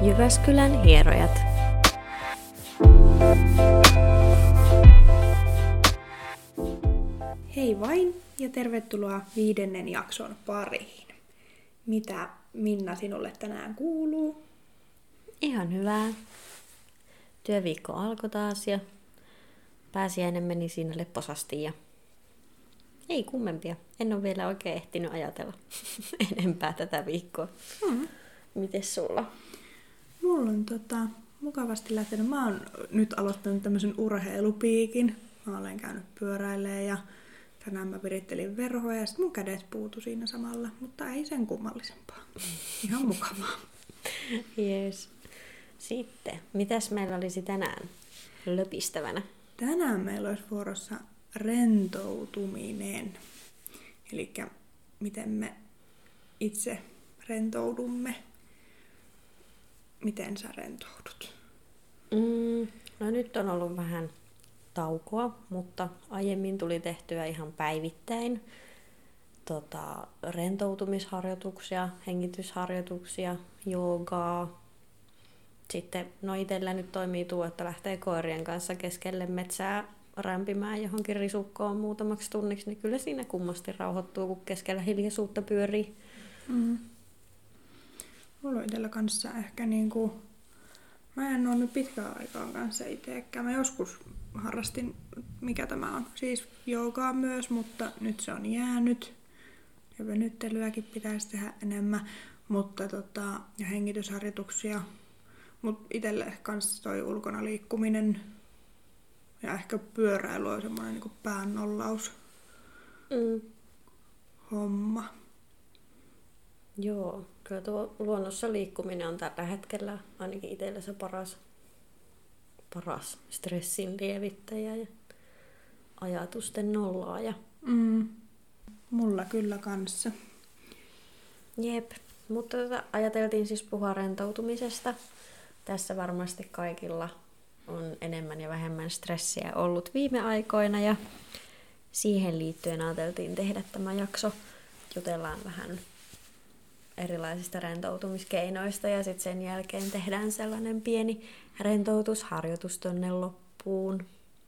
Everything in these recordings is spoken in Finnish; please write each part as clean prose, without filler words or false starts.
Jyväskylän hierojat. Hei vain ja tervetuloa 5. jakson pariin. Mitä Minna sinulle tänään kuuluu? Ihan hyvää. Työviikko alkoi taas ja pääsiäinen meni siinä lepposasti ja ei kummempia. En ole vielä oikein ehtinyt ajatella enempää tätä viikkoa. Mites sulla? Mulla on mukavasti lähtenyt. Mä oon nyt aloittanut tämmöisen urheilupiikin. Mä olen käynyt pyöräilemään ja tänään mä virittelin verhoja ja sit mun kädet puutu siinä samalla, mutta ei sen kummallisempaa. Ihan mukavaa. Jees. Sitten, mitäs meillä olisi tänään löpistävänä? Tänään meillä olisi vuorossa rentoutuminen. Elikkä miten me itse rentoudumme. Miten sä rentoudut? No nyt on ollut vähän taukoa, mutta aiemmin tuli tehtyä ihan päivittäin rentoutumisharjoituksia, hengitysharjoituksia, joogaa. Sitten itsellä nyt toimii tuo, että lähtee koirien kanssa keskelle metsää rämpimään johonkin risukkoon muutamaksi tunniksi, niin kyllä siinä kummasti rauhoittuu, kun keskellä hiljaisuutta pyörii. Mulla on itsellä kanssa ehkä mä en ole nyt pitkään aikaan kanssa itsekään. Mä joskus harrastin, mikä tämä on, siis joogaa myös, mutta nyt se on jäänyt. Ja venyttelyäkin pitäisi tehdä enemmän, mutta ja hengitysharjoituksia. Mut itselle kanssa toi ulkona liikkuminen ja ehkä pyöräily on semmoinen päännollaus homma. Joo, kyllä tuo luonnossa liikkuminen on tällä hetkellä ainakin itsellä se paras stressin lievittäjä ja ajatusten nollaaja. Mulla kyllä kanssa. Jep, mutta ajateltiin siis puhua rentoutumisesta. Tässä varmasti kaikilla on enemmän ja vähemmän stressiä ollut viime aikoina ja siihen liittyen ajateltiin tehdä tämä jakso. Jutellaan vähän erilaisista rentoutumiskeinoista ja sitten sen jälkeen tehdään sellainen pieni rentoutusharjoitus tonne loppuun.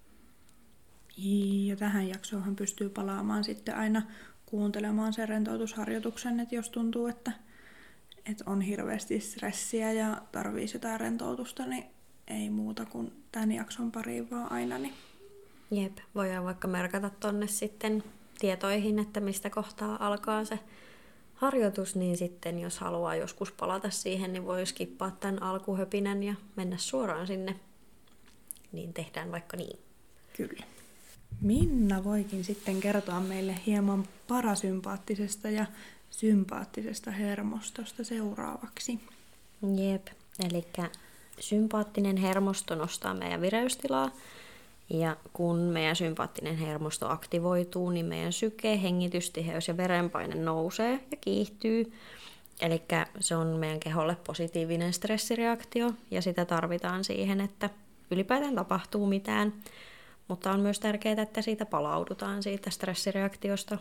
Ja tähän jaksoonhan pystyy palaamaan sitten aina kuuntelemaan sen rentoutusharjoituksen, että jos tuntuu, että on hirveästi stressiä ja tarvii jotain rentoutusta, niin ei muuta kuin tämän jakson pariin vaan aina. Niin. Jep, voidaan vaikka merkata tonne sitten tietoihin, että mistä kohtaa alkaa se harjoitus, niin sitten jos haluaa joskus palata siihen, niin voi skippaa tämän alkuhöpinän ja mennä suoraan sinne. Niin tehdään vaikka niin. Kyllä. Minna voikin sitten kertoa meille hieman parasympaattisesta ja sympaattisesta hermostosta seuraavaksi. Jep, eli sympaattinen hermosto nostaa meidän vireystilaa. Ja kun meidän sympaattinen hermosto aktivoituu, niin meidän syke, hengitystiheys ja verenpaine nousee ja kiihtyy. Eli se on meidän keholle positiivinen stressireaktio ja sitä tarvitaan siihen, että ylipäätään tapahtuu mitään. Mutta on myös tärkeää, että siitä palaudutaan siitä stressireaktiosta.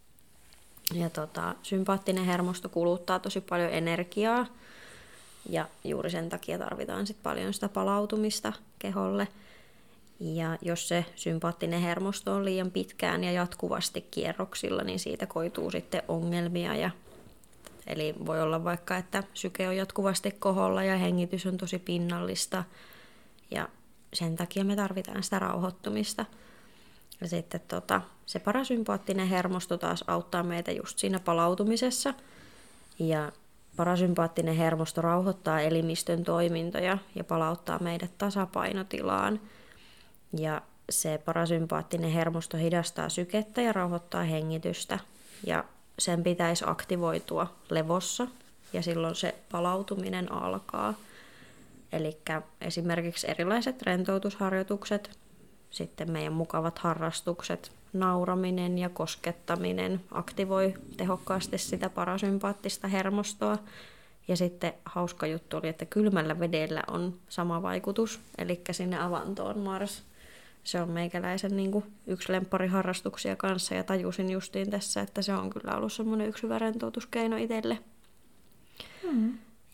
Ja sympaattinen hermosto kuluttaa tosi paljon energiaa ja juuri sen takia tarvitaan sit paljon sitä palautumista keholle. Ja jos se sympaattinen hermosto on liian pitkään ja jatkuvasti kierroksilla, niin siitä koituu sitten ongelmia. Eli voi olla vaikka, että syke on jatkuvasti koholla ja hengitys on tosi pinnallista. Ja sen takia me tarvitaan sitä rauhoittumista. Ja sitten se parasympaattinen hermosto taas auttaa meitä just siinä palautumisessa. Ja parasympaattinen hermosto rauhoittaa elimistön toimintoja ja palauttaa meidät tasapainotilaan. Ja se parasympaattinen hermosto hidastaa sykettä ja rauhoittaa hengitystä. Ja sen pitäisi aktivoitua levossa ja silloin se palautuminen alkaa. Eli esimerkiksi erilaiset rentoutusharjoitukset, sitten meidän mukavat harrastukset, nauraminen ja koskettaminen aktivoi tehokkaasti sitä parasympaattista hermostoa. Ja sitten hauska juttu oli, että kylmällä vedellä on sama vaikutus, eli sinne avantoon Mars. Se on meikäläisen yksi lemppariharrastuksia kanssa ja tajusin justiin tässä, että se on kyllä ollut semmoinen yksi hyvä rentoutuskeino itselle.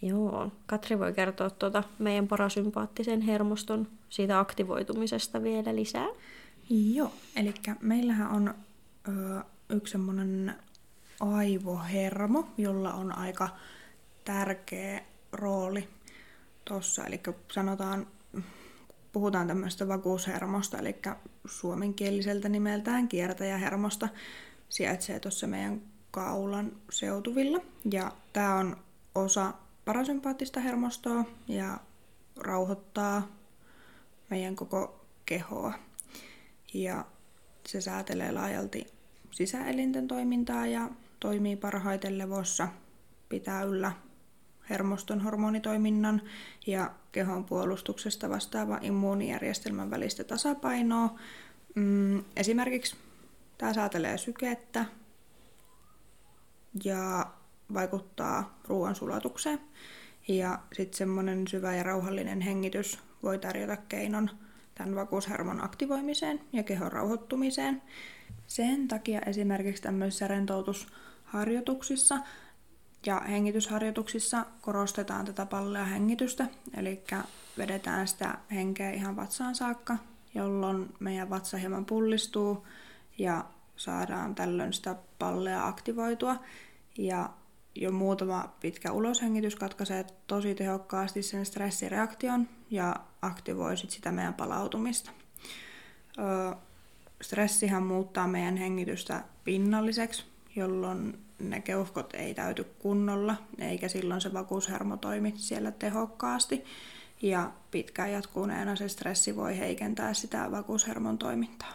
Joo, Katri voi kertoa meidän parasympaattisen hermoston siitä aktivoitumisesta vielä lisää. Joo, eli meillähän on yksi semmoinen aivohermo, jolla on aika tärkeä rooli tuossa. Eli puhutaan tämmöisestä vakuushermosta, eli suomenkieliseltä nimeltään kiertäjähermosta, sijaitsee tuossa meidän kaulan seutuvilla. Ja tämä on osa parasympaattista hermostoa ja rauhoittaa meidän koko kehoa. Ja se säätelee laajalti sisäelinten toimintaa ja toimii parhaiten levossa, pitää yllä hermoston hormonitoiminnan ja kehon puolustuksesta vastaava immuunijärjestelmän välistä tasapainoa. Esimerkiksi tämä säätelee sykettä ja vaikuttaa ruoan sulatukseen. Ja sitten semmoinen syvä ja rauhallinen hengitys voi tarjota keinon tämän vakuushermon aktivoimiseen ja kehon rauhoittumiseen. Sen takia esimerkiksi tämmöisissä rentoutusharjoituksissa ja hengitysharjoituksissa korostetaan tätä pallea hengitystä, eli vedetään sitä henkeä ihan vatsaan saakka, jolloin meidän vatsa hieman pullistuu ja saadaan tällöin sitä pallea aktivoitua. Ja jo muutama pitkä uloshengitys katkaisee tosi tehokkaasti sen stressireaktion ja aktivoi sitä meidän palautumista. Stressihän muuttaa meidän hengitystä pinnalliseksi, jolloin ne keuhkot ei täyty kunnolla, eikä silloin se vakuushermo toimi siellä tehokkaasti. Ja pitkään jatkuneena se stressi voi heikentää sitä vakuushermon toimintaa.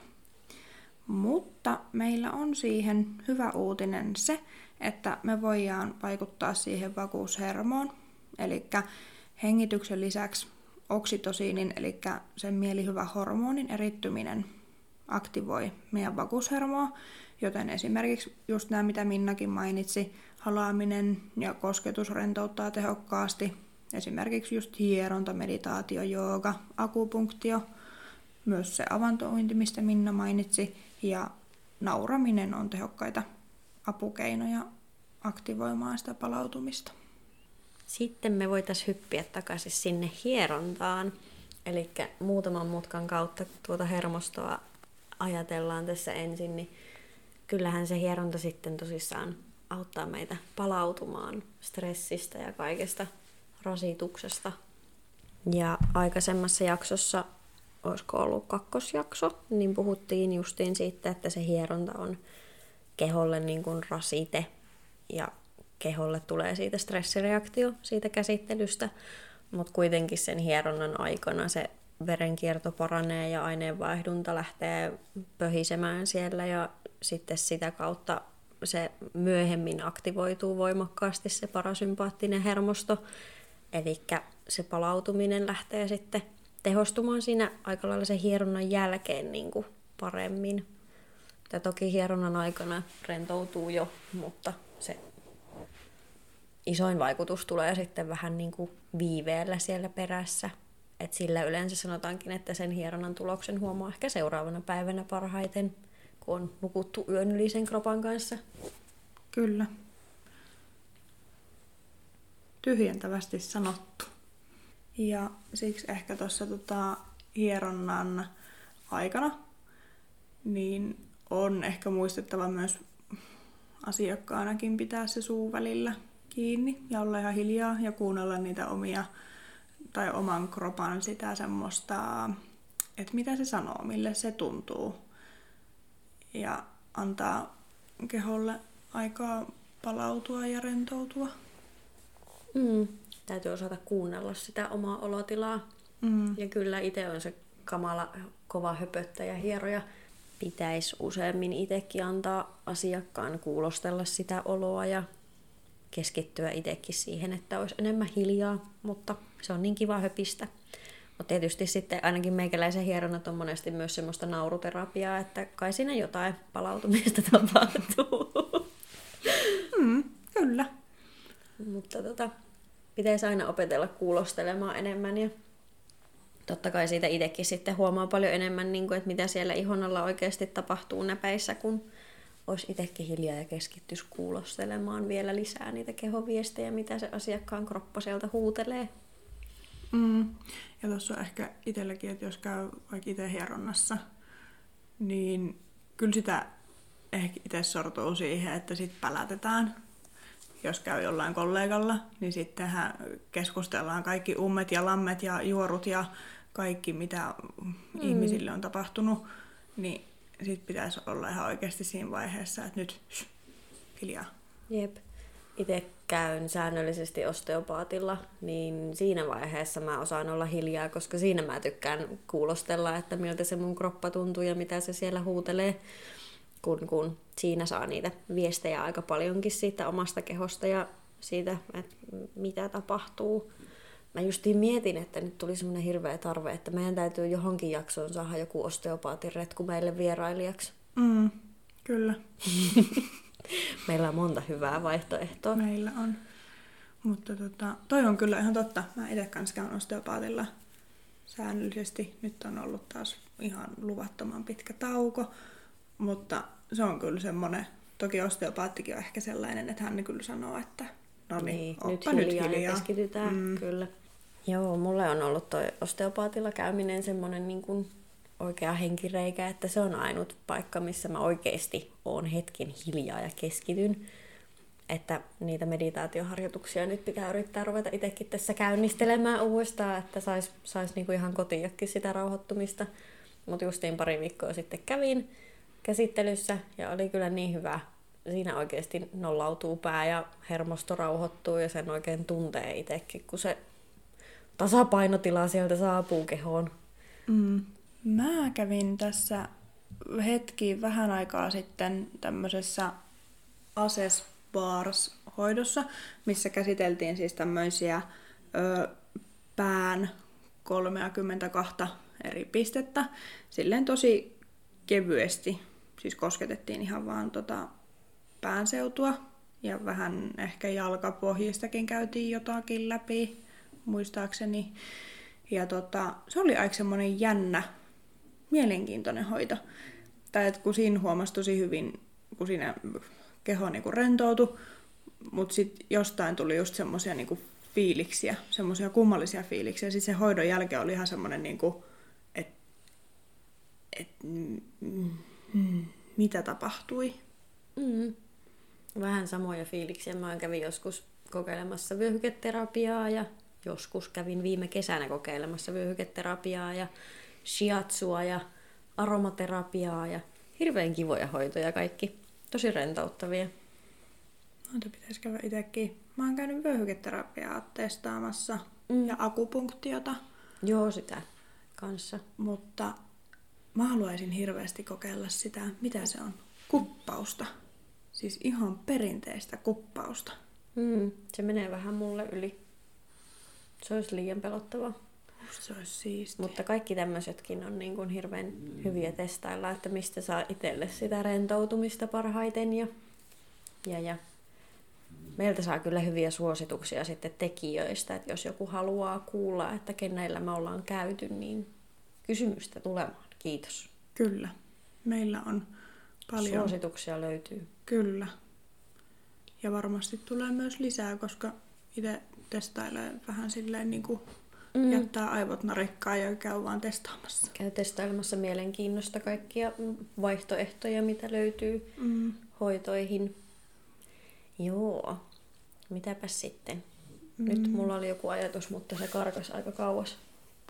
Mutta meillä on siihen hyvä uutinen se, että me voidaan vaikuttaa siihen vakuushermoon. Eli hengityksen lisäksi oksitosiinin, eli sen mielihyvä hormonin erittyminen aktivoi meidän vakuushermoa, joten esimerkiksi just nämä, mitä Minnakin mainitsi, halaaminen ja kosketus rentouttaa tehokkaasti. Esimerkiksi just hieronta, meditaatio, jooga, akupunktio, myös se avantouinti, mistä Minna mainitsi, ja nauraminen on tehokkaita apukeinoja aktivoimaan sitä palautumista. Sitten me voitaisiin hyppiä takaisin sinne hierontaan. Eli muutaman mutkan kautta tuota hermostoa ajatellaan tässä ensin, niin kyllähän se hieronta sitten tosissaan auttaa meitä palautumaan stressistä ja kaikesta rasituksesta. Ja aikaisemmassa jaksossa, olisiko ollut 2. jakso, niin puhuttiin justiin siitä, että se hieronta on keholle niin kuin rasite ja keholle tulee siitä stressireaktio siitä käsittelystä, mutta kuitenkin sen hieronnan aikana se verenkierto paranee ja aineenvaihdunta lähtee pöhisemään siellä ja sitten sitä kautta se myöhemmin aktivoituu voimakkaasti se parasympaattinen hermosto, eli se palautuminen lähtee sitten tehostumaan siinä aika lailla sen hieronnan jälkeen niin kuin paremmin. Ja toki hieronnan aikana rentoutuu jo, mutta se isoin vaikutus tulee sitten vähän niin kuin viiveellä siellä perässä. Et sillä yleensä sanotaankin, että sen hieronnan tuloksen huomaa ehkä seuraavana päivänä parhaiten, kun on nukuttu yön yli sen kropan kanssa. Kyllä. Tyhjentävästi sanottu. Ja siksi ehkä tuossa hieronnan aikana niin on ehkä muistettava myös asiakkaanakin pitää se suu välillä kiinni ja olla ihan hiljaa ja kuunnella niitä omia tai oman kropan sitä semmoista, että mitä se sanoo, mille se tuntuu. Ja antaa keholle aikaa palautua ja rentoutua. Täytyy osata kuunnella sitä omaa olotilaa. Ja kyllä itse on se kamala kova höpöttäjä hieroja. Pitäisi useammin itsekin antaa asiakkaan kuulostella sitä oloa ja keskittyä itsekin siihen, että olisi enemmän hiljaa, mutta se on niin kiva höpistä. Mutta tietysti sitten ainakin meikäläisen hieronnat on monesti myös semmoista nauruterapiaa, että kai siinä jotain palautumista tapahtuu. Kyllä. Mutta pitäisi aina opetella kuulostelemaan enemmän ja totta kai siitä itsekin sitten huomaa paljon enemmän, niin kuin, että mitä siellä ihon alla oikeasti tapahtuu näpeissä, kun olisi itsekin hiljaa ja keskittyisi kuulostelemaan vielä lisää niitä kehoviestejä, mitä se asiakkaan kroppa sieltä huutelee. Ja tuossa on ehkä itselläkin, että jos käy vaikka itse hieronnassa, niin kyllä sitä ehkä itse sortuu siihen, että sit pälätetään. Jos käy jollain kollegalla, niin sittenhän keskustellaan kaikki ummet ja lammet ja juorut ja kaikki, mitä ihmisille on tapahtunut. Niin sit pitäisi olla ihan oikeasti siinä vaiheessa, että nyt hiljaa. Jep. Itse käyn säännöllisesti osteopaatilla, niin siinä vaiheessa mä osaan olla hiljaa, koska siinä mä tykkään kuulostella, että miltä se mun kroppa tuntuu ja mitä se siellä huutelee, kun siinä saa niitä viestejä aika paljonkin siitä omasta kehosta ja siitä, että mitä tapahtuu. Mä justiin mietin, että nyt tuli semmoinen hirveä tarve, että meidän täytyy johonkin jaksoon saada joku osteopaatin retku meille vierailijaksi. Kyllä. Meillä on monta hyvää vaihtoehtoa. Meillä on. Mutta toi on kyllä ihan totta. Mä itse kanssa käyn osteopaatilla säännöllisesti. Nyt on ollut taas ihan luvattoman pitkä tauko. Mutta se on kyllä semmoinen, toki osteopaattikin on ehkä sellainen, että hän kyllä sanoo, että no niin, nyt hiljaa. Ja keskitytään, kyllä. Joo, mulle on ollut toi osteopaatilla käyminen semmoinen niin kuin oikea henkireikä, että se on ainut paikka, missä mä oikeasti oon hetken hiljaa ja keskityn. Että niitä meditaatioharjoituksia nyt pitää yrittää ruveta itsekin tässä käynnistelemään uudestaan, että sais niinku ihan kotiinkin sitä rauhoittumista. Mutta justiin pari viikkoa sitten kävin käsittelyssä ja oli kyllä niin hyvä. Siinä oikeasti nollautuu pää ja hermosto rauhoittuu ja sen oikein tuntee itsekin, kun se tasapainotila sieltä saapuu kehoon. Mä kävin tässä vähän aikaa sitten tämmöisessä Access Bars-hoidossa, missä käsiteltiin siis tämmöisiä pään 32 eri pistettä. Silleen tosi kevyesti, siis kosketettiin ihan vaan päänseutua ja vähän ehkä jalkapohjistakin käytiin jotakin läpi, muistaakseni. Ja se oli aika semmoinen jännä, mielenkiintoinen hoito. Tai että kun siinä huomasi tosi hyvin, kun siinä keho niinku rentoutui, mutta sitten jostain tuli just semmoisia niinku fiiliksiä, semmoisia kummallisia fiiliksiä. Sitten se hoidon jälkeen oli ihan semmoinen, niinku, että mitä tapahtui. Vähän samoja fiiliksiä. Mä kävin joskus kokeilemassa vyöhyketerapiaa ja joskus kävin viime kesänä kokeilemassa vyöhyketerapiaa ja shiatsua ja aromaterapiaa ja hirveän kivoja hoitoja kaikki. Tosi rentouttavia. Noita pitäisi käydä itsekin. Mä oon käynyt vyöhyketerapiaa testaamassa ja akupunktiota. Joo, sitä kanssa. Mutta mä haluaisin hirveästi kokeilla sitä, mitä se on. Kuppausta. Siis ihan perinteistä kuppausta. Se menee vähän mulle yli. Se olisi liian pelottavaa. Se olisi siistiä. Mutta kaikki tämmöisetkin on niin kuin hirveän hyviä testailla, että mistä saa itselle sitä rentoutumista parhaiten. Ja meiltä saa kyllä hyviä suosituksia sitten tekijöistä, että jos joku haluaa kuulla, että kenellä me ollaan käyty, niin kysymystä tulemaan. Kiitos. Kyllä. Meillä on paljon suosituksia löytyy. Kyllä. Ja varmasti tulee myös lisää, koska itse testailee vähän silleen niin kuin jättää aivot narikkaan ja käy vaan testaamassa. Käy testailemassa mielenkiinnosta kaikkia vaihtoehtoja, mitä löytyy hoitoihin. Joo. Mitäpäs sitten? Nyt mulla oli joku ajatus, mutta se karkas aika kauas.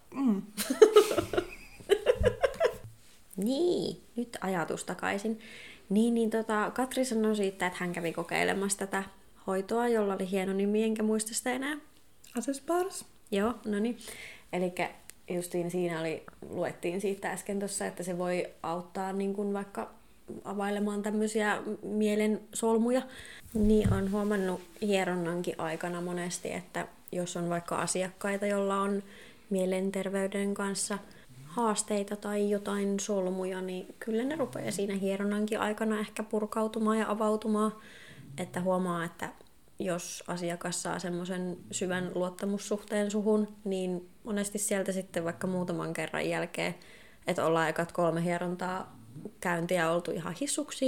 Niin, nyt ajatus takaisin. Katri sanoi siitä, että hän kävi kokeilemassa tätä hoitoa, jolla oli hieno nimi, enkä muista sitä enää. Access Bars. Joo, no niin. Elikkä justiin siinä luettiin siitä äsken tuossa, että se voi auttaa niin kuin vaikka availemaan tämmöisiä mielen solmuja. Niin on huomannut hieronnankin aikana monesti, että jos on vaikka asiakkaita, jolla on mielenterveyden kanssa haasteita tai jotain solmuja, niin kyllä ne rupeaa siinä hieronnankin aikana ehkä purkautumaan ja avautumaan, että huomaa, että jos asiakas saa semmoisen syvän luottamussuhteen suhun, niin monesti sieltä sitten vaikka muutaman kerran jälkeen, että ollaan ekat 3 hierontaa käyntiä oltu ihan hissuksiin ja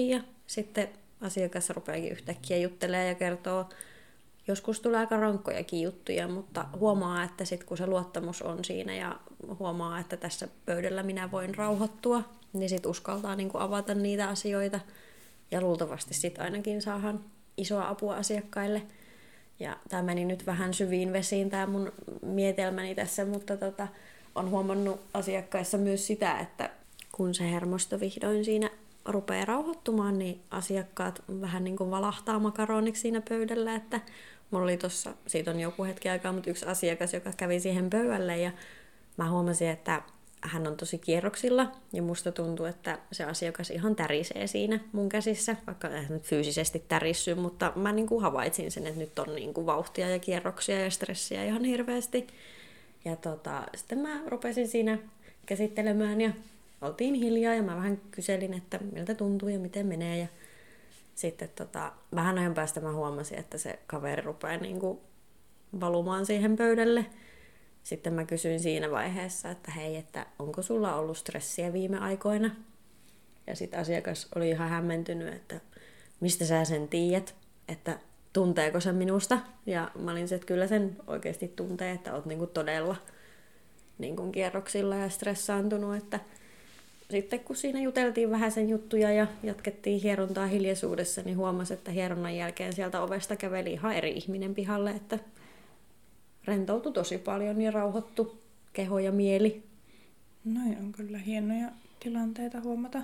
sitten asiakas rupeakin yhtäkkiä juttelemaan ja kertoo, joskus tulee aika rankkojakin juttuja, mutta huomaa, että sit kun se luottamus on siinä ja huomaa, että tässä pöydällä minä voin rauhoittua, niin sit uskaltaa niin kuin avata niitä asioita. Ja luultavasti sit ainakin saadaan isoa apua asiakkaille. Ja tämä meni nyt vähän syviin vesiin tämä mun mietelmäni tässä, mutta on huomannut asiakkaissa myös sitä, että kun se hermosto vihdoin siinä rupeaa rauhoittumaan, niin asiakkaat vähän niin kuin valahtaa makaroniksi siinä pöydällä, että mulla oli tossa, siitä on joku hetki aikaa, mutta yksi asiakas, joka kävi siihen pöydälle ja mä huomasin, että hän on tosi kierroksilla ja musta tuntuu, että se asiakas ihan tärisee siinä mun käsissä, vaikka ei nyt fyysisesti tärissy, mutta mä niin kuin havaitsin sen, että nyt on niin kuin vauhtia ja kierroksia ja stressiä ihan hirveästi. Ja sitten mä rupesin siinä käsittelemään ja oltiin hiljaa ja mä vähän kyselin, että miltä tuntuu ja miten menee. Ja sitten vähän ajan päästä mä huomasin, että se kaveri rupeaa niin kuin valumaan siihen pöydälle. Sitten mä kysyin siinä vaiheessa, että hei, että onko sulla ollut stressiä viime aikoina? Ja sitten asiakas oli ihan hämmentynyt, että mistä sä sen tiedät, että tunteeko se minusta. Ja mä olin se, että kyllä sen oikeasti tuntee, että oot niinku todella niinku kierroksilla ja stressaantunut. Että sitten kun siinä juteltiin vähän sen juttuja ja jatkettiin hierontaa hiljaisuudessa, niin huomasi, että hieronnan jälkeen sieltä ovesta käveli ihan eri ihminen pihalle, että rentoutui tosi paljon ja rauhoittu keho ja mieli. Noi on kyllä hienoja tilanteita huomata.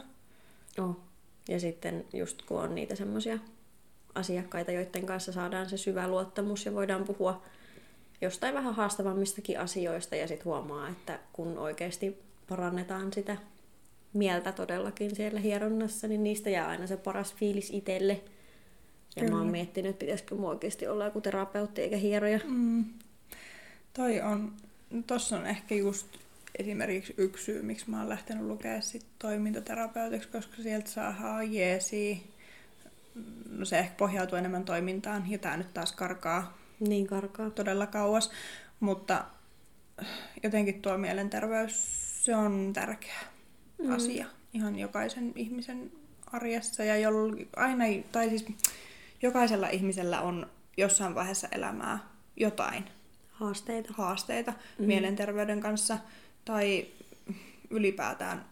Ja sitten just kun on niitä semmoisia asiakkaita, joiden kanssa saadaan se syvä luottamus ja voidaan puhua jostain vähän haastavammistakin asioista ja sitten huomaa, että kun oikeasti parannetaan sitä mieltä todellakin siellä hieronnassa, niin niistä jää aina se paras fiilis itselle. Ja kyllä. Mä oon miettinyt, että pitäisikö mun oikeasti olla joku terapeutti eikä hieroja. Tossa on ehkä just esimerkiksi yksi syy, miksi mä oon lähtenyt lukemaan sit toimintaterapeutiksi, koska sieltä saadaan jeesiä. No se ehkä pohjautuu enemmän toimintaan, ja tää nyt taas karkaa. Niin karkaa. Todella kauas, mutta jotenkin tuo mielenterveys, se on tärkeä asia ihan jokaisen ihmisen arjessa, ja jokaisella ihmisellä on jossain vaiheessa elämää jotain haasteita mielenterveyden kanssa tai ylipäätään.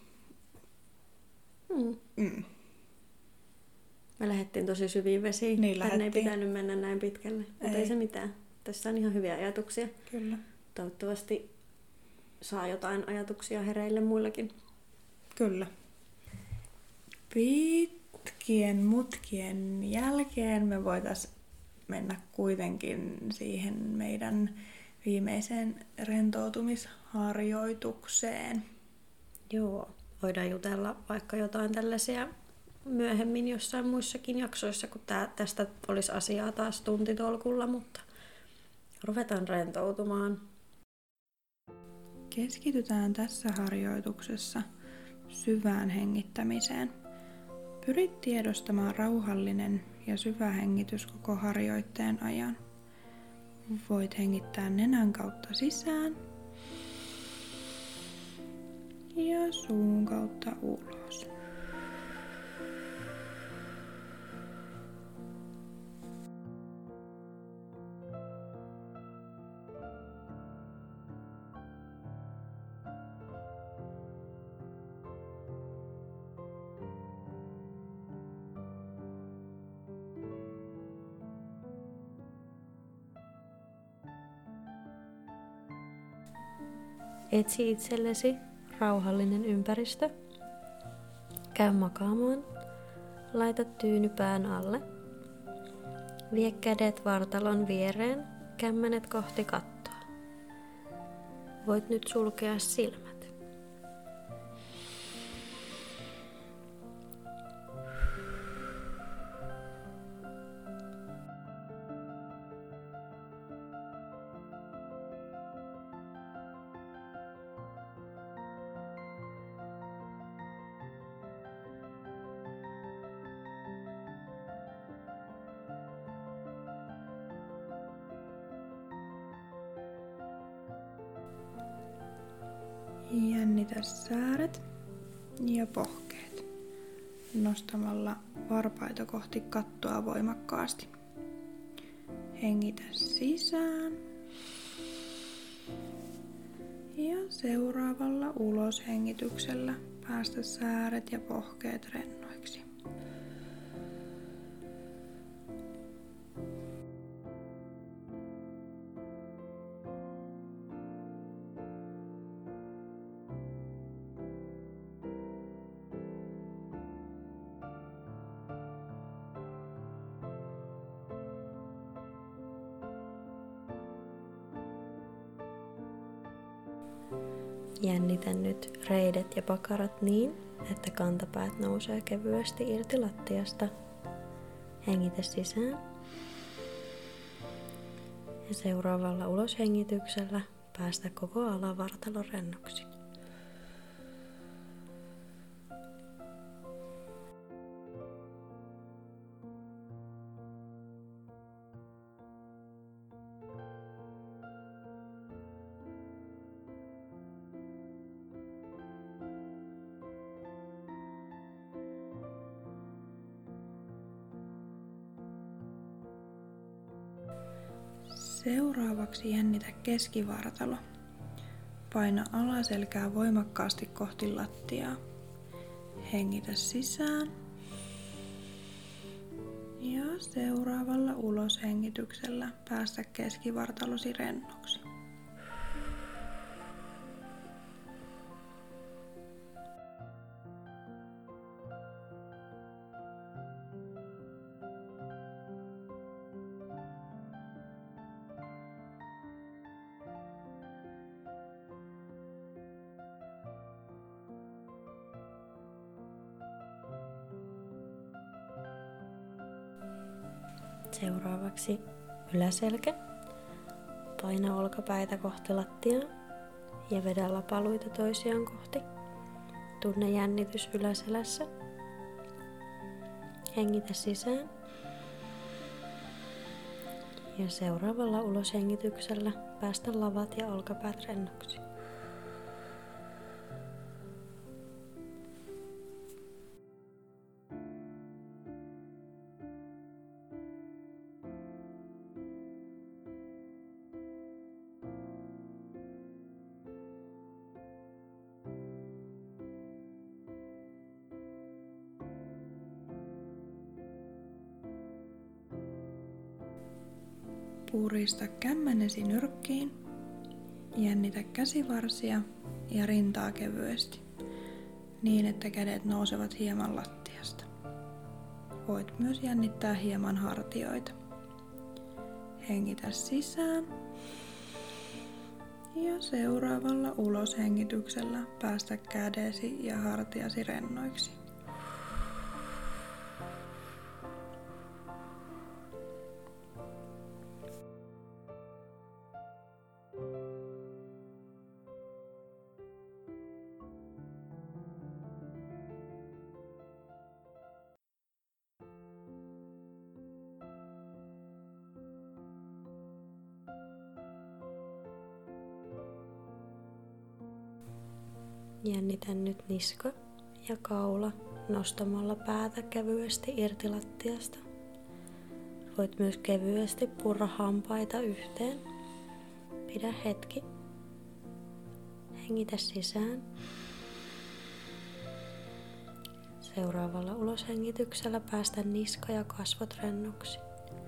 Me lähdettiin tosi syviin vesiin. Niin Tänne ei pitänyt mennä näin pitkälle, mutta ei se mitään. Tässä on ihan hyviä ajatuksia. Kyllä. Toivottavasti saa jotain ajatuksia hereille muillakin. Kyllä. Pitkien mutkien jälkeen me voitaisiin mennä kuitenkin siihen meidän viimeiseen rentoutumisharjoitukseen. Joo, voidaan jutella vaikka jotain tällaisia myöhemmin jossain muissakin jaksoissa, kun tästä olisi asiaa taas tuntitolkulla, mutta ruvetaan rentoutumaan. Keskitytään tässä harjoituksessa syvään hengittämiseen. Pyrit tiedostamaan rauhallinen ja syvä hengitys koko harjoitteen ajan. Voit hengittää nenän kautta sisään ja suun kautta ulos. Etsi itsellesi rauhallinen ympäristö. Käy makaamaan. Laita tyyny pään alle. Vie kädet vartalon viereen, kämmenet kohti kattoa. Voit nyt sulkea silmät. Jännitä sääret ja pohkeet. nostamalla varpaita kohti kattoa voimakkaasti. Hengitä sisään. Ja seuraavalla uloshengityksellä päästä sääret ja pohkeet rennoiksi. Jännitä nyt reidet ja pakarat niin, että kantapäät nousee kevyesti irti lattiasta. Hengitä sisään. Ja seuraavalla uloshengityksellä päästä koko alavartalo rennoksi. Seuraavaksi jännitä keskivartalo. Paina alaselkää voimakkaasti kohti lattiaa. Hengitä sisään. Ja seuraavalla uloshengityksellä päästä keskivartalosi rennoksi. Seuraavaksi yläselkä. Paina olkapäitä kohti lattiaa ja vedä lapaluita toisiaan kohti. Tunne jännitys yläselässä. Hengitä sisään. Ja seuraavalla uloshengityksellä päästä lavat ja olkapäät rennoksi. Purista kämmenesi nyrkkiin, jännitä käsivarsia ja rintaa kevyesti, niin että kädet nousevat hieman lattiasta. Voit myös jännittää hieman hartioita. Hengitä sisään ja seuraavalla uloshengityksellä päästä kädesi ja hartiasi rennoiksi. Jännitä nyt niska ja kaula nostamalla päätä kevyesti irti lattiasta. Voit myös kevyesti purra hampaita yhteen. Pidä hetki. Hengitä sisään. Seuraavalla uloshengityksellä päästä niska ja kasvot rennoksi.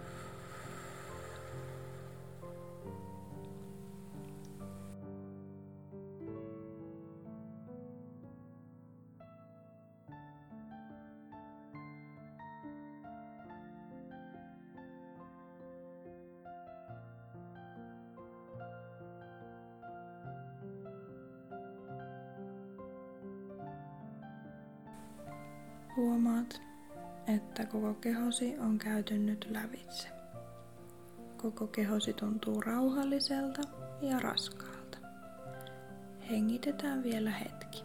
Huomaat, että koko kehosi on käyty nyt lävitse. Koko kehosi tuntuu rauhalliselta ja raskaalta. Hengitetään vielä hetki.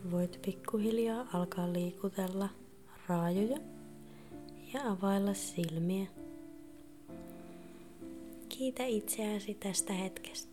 voit pikkuhiljaa alkaa liikutella raajoja ja availla silmiä. Kiitä itseäsi tästä hetkestä.